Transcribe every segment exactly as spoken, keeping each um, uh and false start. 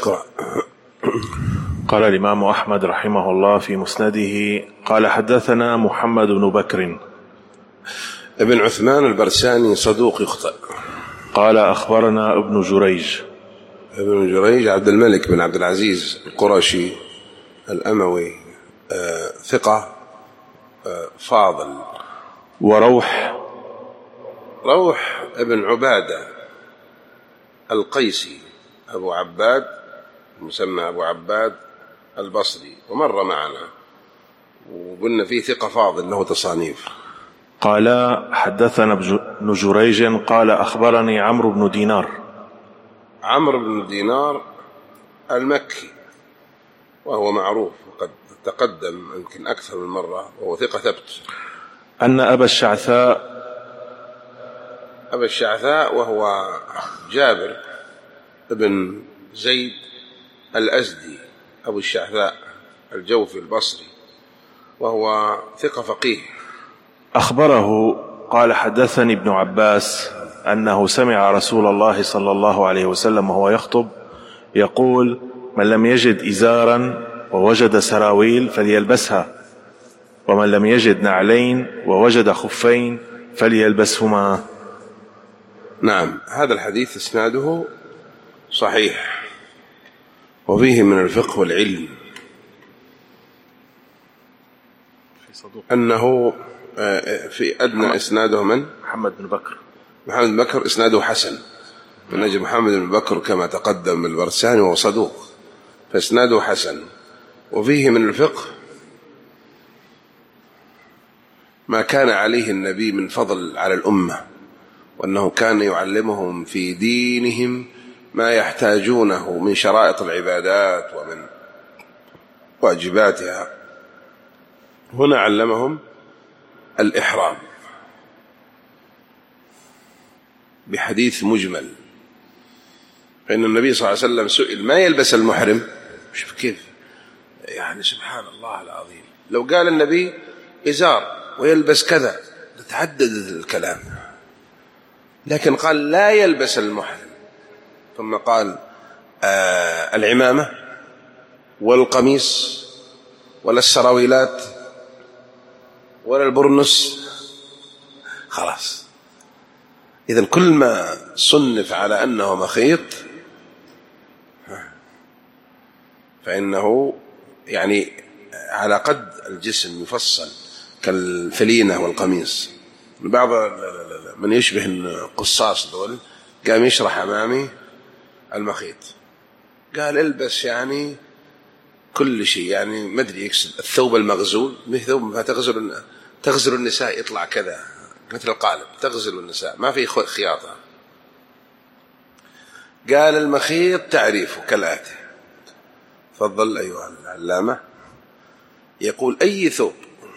اقرأ. قال الإمام أحمد رحمه الله في مسنده قال حدثنا محمد بن بكر ابن عثمان البرساني صدوق يخطئ. قال أخبرنا ابن جريج ابن جريج عبد الملك بن عبد العزيز القرشي الأموي آه ثقة آه فاضل. وروح روح ابن عبادة القيسي أبو عباد مسمى أبو عباد البصري ومر معنا وقلنا فيه ثقة فاضل له تصانيف. قال حدثنا ابن جريج قال أخبرني عمرو بن دينار. عمرو بن دينار المكي وهو معروف وقد تقدم يمكن أكثر من مرة وهو ثقة ثبت. أن أبا الشعثاء أبا الشعثاء وهو جابر بن زيد الأزدي أبو الشعثاء الجوفي البصري وهو ثقة فقيه. أخبره قال حدثني ابن عباس أنه سمع رسول الله صلى الله عليه وسلم وهو يخطب يقول: من لم يجد إزارا ووجد سراويل فليلبسها، ومن لم يجد نعلين ووجد خفين فليلبسهما. نعم، هذا الحديث إسناده صحيح وفيه من الفقه والعلم أنه في أدنى إسناده من محمد بن بكر محمد بن بكر إسناده حسن من أجل محمد بن بكر كما تقدم البرساني وهو صدوق فإسناده حسن. وفيه من الفقه ما كان عليه النبي من فضل على الأمة، وأنه كان يعلمهم في دينهم ما يحتاجونه من شرائط العبادات ومن واجباتها. هنا علمهم الإحرام بحديث مجمل، فإن النبي صلى الله عليه وسلم سئل ما يلبس المحرم. شوف كيف يعني سبحان الله العظيم، لو قال النبي إزار ويلبس كذا لتعدد الكلام، لكن قال لا يلبس المحرم، ثم قال آه العمامة والقميص ولا السراويلات ولا البرنس، خلاص. إذن كل ما صنف على أنه مخيط فإنه يعني على قد الجسم يفصل كالفلينة والقميص. بعض من يشبه القصاص دول قام يشرح أمامي المخيط، قال البس يعني كل شيء، يعني ما أدري يقصد الثوب المغزول، مثل ثوب تغزل تغزل النساء يطلع كذا مثل القالب، تغزل النساء ما في خياطة. قال المخيط تعريفه كالآتي، تفضل أيها العلامة. يقول أي ثوب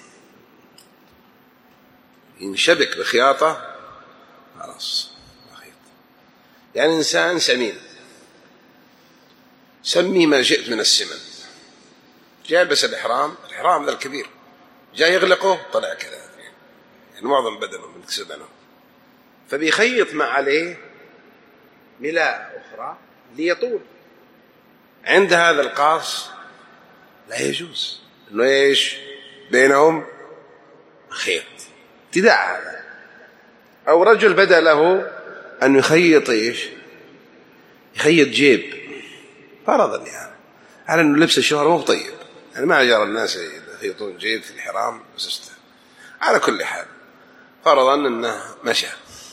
ينشبك بخياطة خلاص مخيط. يعني إنسان سمين سمي ما شئت من السمن، جاء يلبس الإحرام، الإحرام ذا الكبير جاء يغلقه طلع كذا، يعني معظم بدنه من كسبنه، فبيخيط ما عليه ملاء أخرى ليطول. عند هذا القاص لا يجوز إنه إيش بينهم خيط ابتداع هذا. أو رجل بدأ له أن يخيط إيش يخيط جيب فرضا يعني على أنه لبس الشهر مو طيب، يعني ما جرى الناس يخيطون جيب في الحرام بس على كل حال فرضا أنه مشى،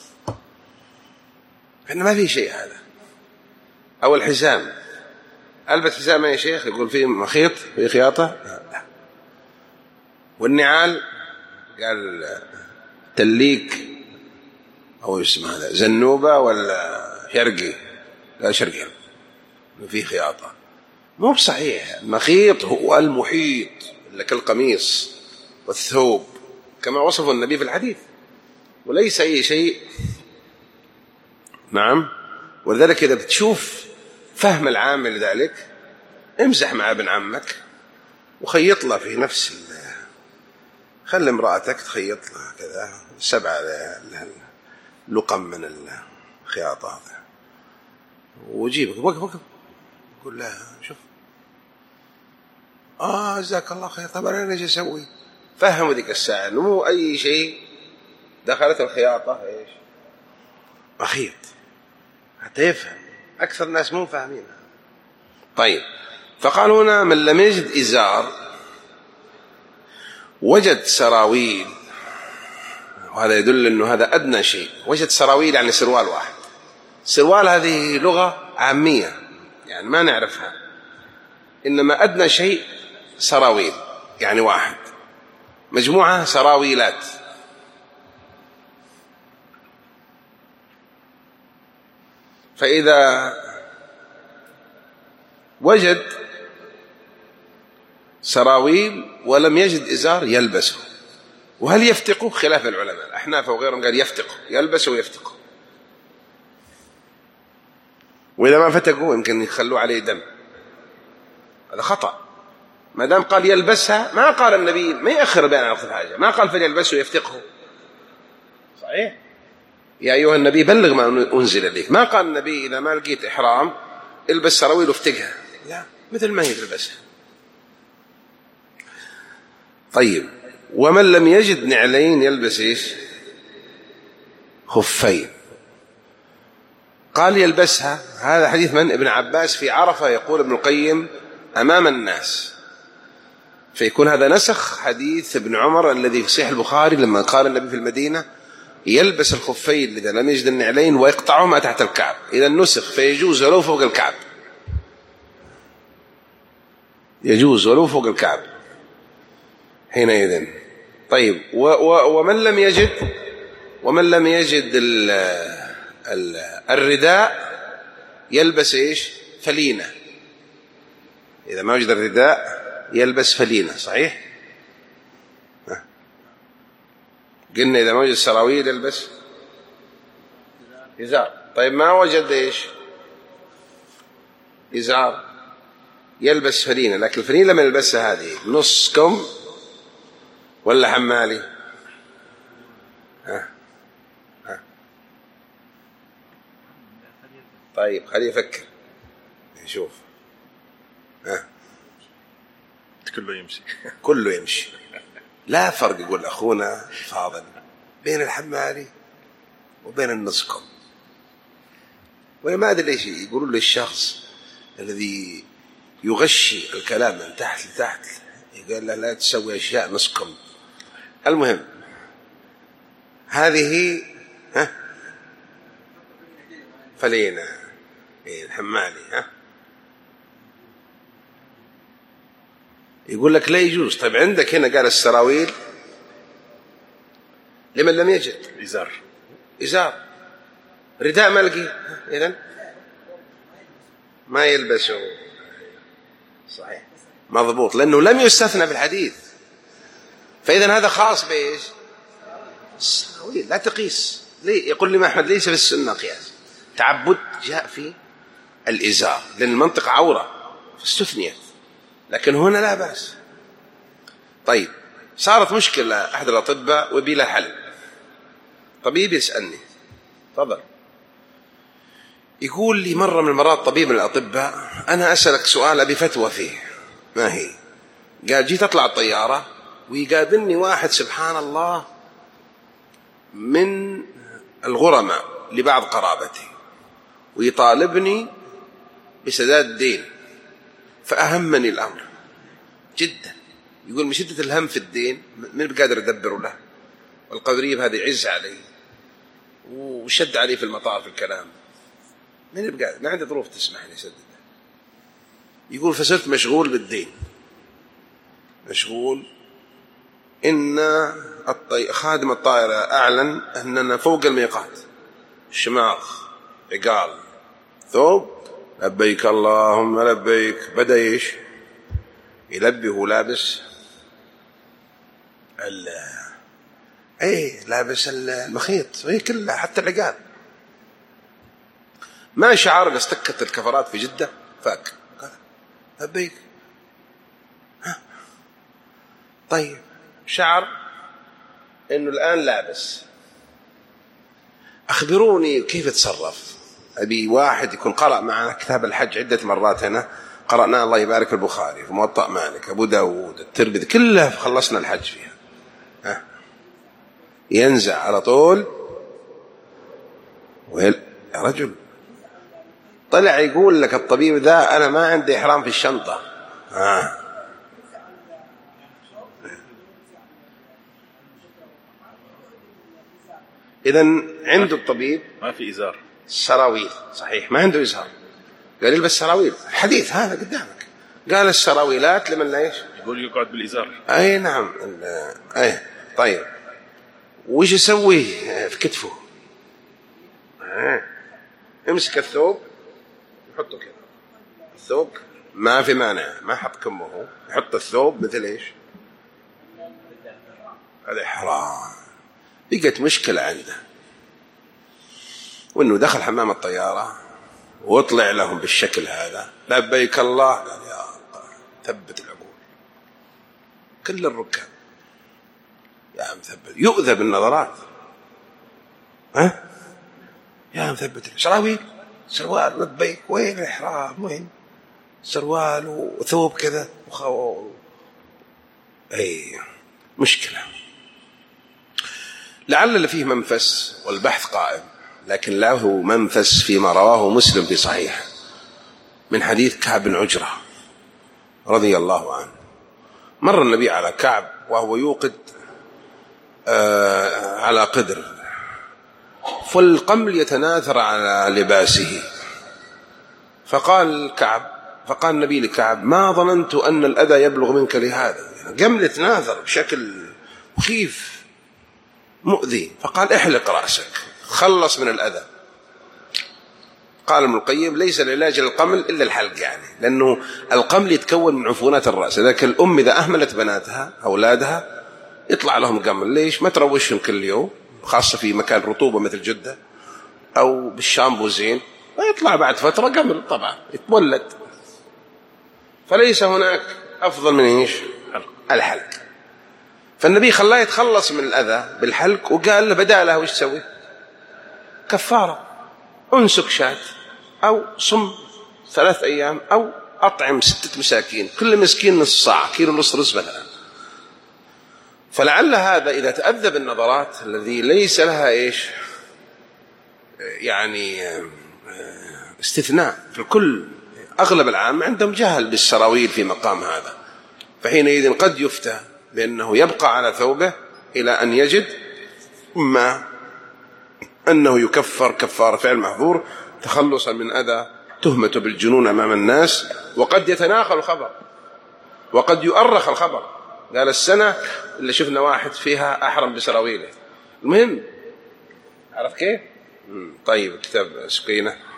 فإنه ما في شيء هذا. أو الحزام، ألبس حزام يا شيخ يقول فيه مخيط فيه خياطة، لا. والنعال قال تليك أو اسمه هذا زنوبة ولا شرقي، لا شرقي فيه خياطة، مو بصحيح. المخيط هو المحيط لك القميص والثوب كما وصفه النبي في الحديث، وليس أي شيء. نعم. ولذلك إذا بتشوف فهم العام لذلك امزح مع ابن عمك وخيط له في نفس ال... خلي امرأتك تخيط له كذا سبعة لقم من الخياطة وجيبك وقف وقف يقول لا شوف آه جزاك الله خير، طب أنا ايش أسوي؟ فهموا ذيك الساعة إنه مو أي شيء دخلت الخياطة إيش أخيط حتى يفهم. أكثر الناس مو فاهمينها. طيب فقال هنا من لم يجد إزار وجد سراويل، وهذا يدل أنه هذا أدنى شيء. وجد سراويل يعني سروال واحد. سروال هذه لغة عامية يعني ما نعرفها، إنما أدنى شيء سراويل يعني واحد، مجموعة سراويلات. فإذا وجد سراويل ولم يجد إزار يلبسه. وهل يفتقه؟ خلاف العلماء، الأحناف وغيرهم قال يفتقه، يلبسه ويفتقه. وإذا ما فتقوا يمكن يخلوا عليه دم، هذا خطأ. ما دام قال يلبسها ما قال النبي ما يأخر بين عن حاجة، ما قال فليلبسه ويفتقه. صحيح؟ يا أيها النبي بلغ ما أنزل إليك. ما قال النبي إذا ما لقيت إحرام البس سراويل وافتقها، لا، مثل ما هي تلبسها. طيب ومن لم يجد نعلين يلبس إيش؟ خفين. قال يلبسها. هذا حديث من؟ ابن عباس في عرفة. يقول ابن القيم أمام الناس، فيكون هذا نسخ حديث ابن عمر الذي في صحيح البخاري لما قال النبي في المدينة يلبس الخفين إذا لم يجد النعلين ويقطعهما تحت الكعب. إذا نسخ فيجوز ولو فوق الكعب، يجوز ولو فوق الكعب حينئذ. طيب و و ومن لم يجد ومن لم يجد ال ال الرداء يلبس إيش؟ فلينة. إذا ما وجد الرداء يلبس فلينة. صحيح؟ قلنا إذا ما وجد سراويل يلبس إزار. طيب ما وجد إيش؟ إزار يلبس فلينة. لكن الفلينة لما يلبسها هذه نص كم ولا حمالي؟ ها ها طيب خليه يفكر نشوف. ها كله يمشي كله يمشي. لا فرق يقول أخونا فاضل بين الحمالي وبين النصكم. وما أدري ليش يقولون للشخص الذي يغشي الكلام من تحت لتحت يقول له لا تسوي أشياء نصكم. المهم هذه ها فلينا الحمالي ها يقول لك لا يجوز. طيب عندك هنا قال السراويل لمن لم يجد إزار إزار رداء ما لقي إذن ما يلبسه. صحيح مضبوط لأنه لم يستثنى في الحديث. فإذا هذا خاص بإيش؟ السراويل. لا تقيس. ليه؟ يقول لي أحمد ليس في السنة قياس. تعبد جاء في الإزار لأن المنطقة عورة فاستثنيت، لكن هنا لا بأس. طيب صارت مشكلة أحد الأطباء وبلا حل. طبيب يسألني تفضل يقول لي مرة من المرات طبيب من الأطباء أنا أسألك سؤال أبي فتوى فيه. ما هي؟ قال جيت أطلع الطيارة ويقابلني واحد سبحان الله من الغرماء لبعض قرابتي ويطالبني بسداد الدين، فأهمني الأمر جدا. يقول من شدة الهم في الدين من بقادر أدبر له، والقريب هذا يعز علي وشد علي في المطار في الكلام، من بقادر ما عندي ظروف تسمح لي أسدد. يقول فصرت مشغول بالدين، مشغول إن الطي... خادم الطائرة أعلن أننا فوق الميقات، شماغ عقال ثوب لبيك اللهم لبيك. بدأ إيش يلبي وهو لابس ال ايه لابس المخيط ايه كله حتى العقال. ما شعر استكت الكفرات في جدة فاك لبيك. طيب شعر انه الآن لابس. اخبروني كيف تصرف. أبي واحد يكون قرأ معنا كتاب الحج عدة مرات هنا، قرأنا الله يبارك البخاري في موطأ مالك أبو داود الترمذي كلها خلصنا الحج فيها. ها ينزع على طول ويل يا رجل طلع يقول لك الطبيب ذا أنا ما عندي إحرام في الشنطة. ها إذن عنده الطبيب ما في إزار سراويل صحيح ما عنده إزار، قال يلبس سراويل. حديث هذا قدامك قال السراويلات لمن لا ايش يقول يقعد بالإزار. أي نعم أي طيب وش يسوي في كتفه؟ آه. امسك الثوب يحطه كذا، الثوب ما في مانع ما حط كمه، يحط الثوب مثل ايش الإحرام. بقت مشكلة عنده، وانه دخل حمام الطيارة واطلع لهم بالشكل هذا لبيك الله، قال يا الله ثبت العقول كل الركاب يا عم ثبت، يؤذى بالنظرات. ها يا عم ثبت سراويل سروال لبيك وين الإحرام وين سروال وثوب كذا وخو... اي مشكلة. لعل اللي فيه منفس والبحث قائم، لكن له منفس فيما رواه مسلم في صحيح من حديث كعب بن عجرة رضي الله عنه. مر النبي على كعب وهو يوقد آه على قدر، فالقمل يتناثر على لباسه، فقال كعب فقال النبي لكعب ما ظننت أن الأذى يبلغ منك لهذا، يعني قمل يتناثر بشكل مخيف مؤذي. فقال احلق رأسك خلص من الأذى. قال ابن القيم ليس العلاج للقمل إلا الحلق، يعني لأنه القمل يتكون من عفونات الرأس، لذلك الأم إذا أهملت بناتها أولادها يطلع لهم قمل. ليش؟ ما تروشهم كل يوم، خاصة في مكان رطوبة مثل جدة أو بالشامبو زين، ويطلع بعد فترة قمل طبعا يتولد. فليس هناك أفضل من إيش الحلق. فالنبي خلاه يتخلص من الأذى بالحلق، وقال له بداله وش تسوي؟ كفارة، انسك شاة أو صم ثلاث أيام أو أطعم ستة مساكين، كل مسكين نص صاع كيلو نص رز مثلا. فلعل هذا إذا تأذى بالنظرات الذي ليس لها إيش يعني استثناء في الكل، أغلب العام عندهم جهل بالسراويل في مقام هذا، فحينئذ قد يفتى بأنه يبقى على ثوبه إلى أن يجد ما أنه يكفر كفار فعل محظور تخلصا من أذى تهمة بالجنون أمام الناس. وقد يتناقل الخبر وقد يؤرخ الخبر، قال السنة اللي شفنا واحد فيها أحرم بسراويله. المهم عرف كيف؟ طيب كتاب سكينة